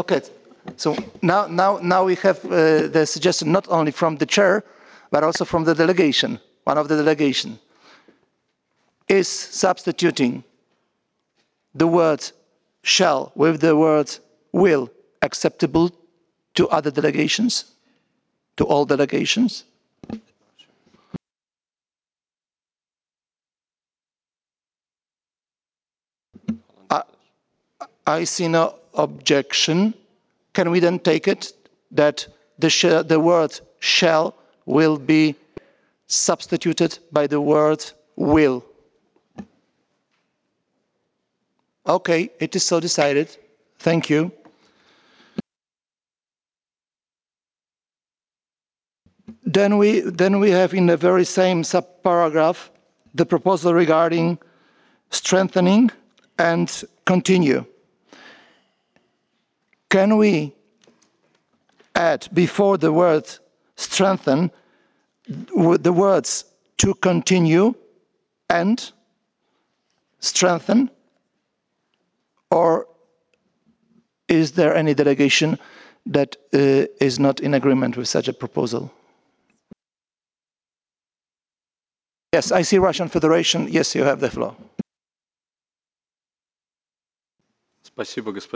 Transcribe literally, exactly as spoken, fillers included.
Okay, so now, now, now we have uh, the suggestion not only from the chair, but also from the delegation, one of the delegation, is substituting the word shall with the word will acceptable to other delegations, to all delegations? I, I see no objection. Can we then take it that the, sh the word shall will be substituted by the word will? Okay, it is so decided. Thank you. Then we, then we have in the very same subparagraph the proposal regarding strengthening and continue. Can we add before the word strengthen the words to continue and strengthen? Or is there any delegation that uh, is not in agreement with such a proposal? Yes, I see Russian Federation. Yes, you have the floor. Спасибо, господин